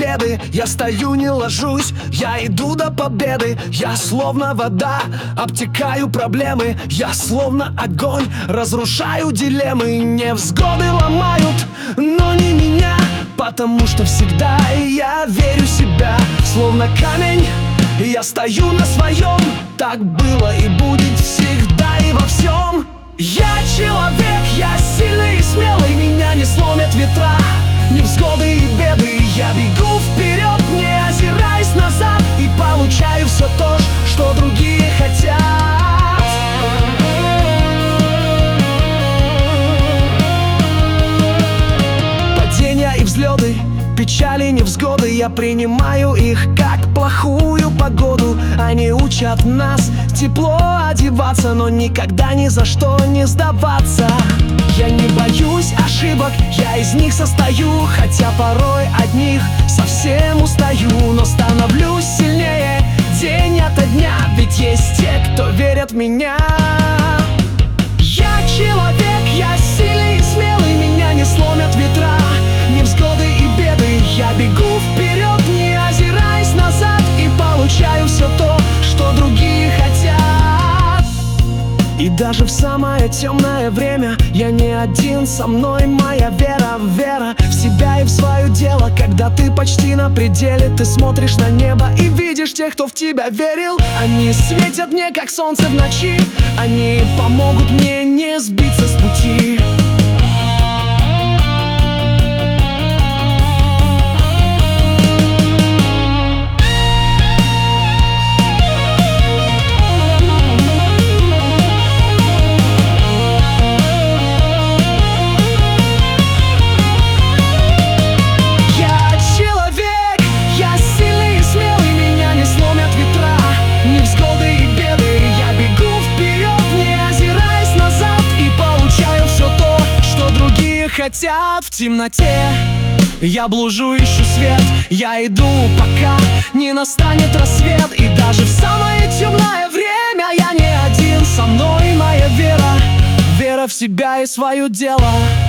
беды. Я стою, не ложусь, я иду до победы. Я словно вода, обтекаю проблемы. Я словно огонь, разрушаю дилеммы. Невзгоды ломают, но не меня, потому что всегда я верю в себя. Словно камень, я стою на своем. Так было и будет всегда и во всем. Я человек, я сильный и смелый. Меня не сломят ветра, невзгоды и беды. Я бегу вперед, не озираясь назад, и получаю все то, что другие хотят. Падения и взлеты, печали, невзгоды, я принимаю их как плохую погоду. Они учат нас тепло одеваться, но никогда ни за что не сдаваться. Я не боюсь ошибок, я из них состою, хотя порой от них совсем устаю. Но становлюсь сильнее день ото дня, ведь есть те, кто верят в меня. Я человек, я сильный и смелый. Меня не сломят ветра, невзгоды и беды. Я бегу вперед, не озираясь назад, и получаю все то, что другие хотят. И даже в самое темное время я не один, со мной моя вера. Вера в себя и в свое дело. Когда ты почти на пределе, ты смотришь на небо и видишь тех, кто в тебя верил. Они светят мне, как солнце в ночи. Они помогут мне не сбиться с пути. Хотят в темноте, я блужу, ищу свет. Я иду, пока не настанет рассвет. И даже в самое темное время я не один, со мной моя вера. Вера в себя и свое дело.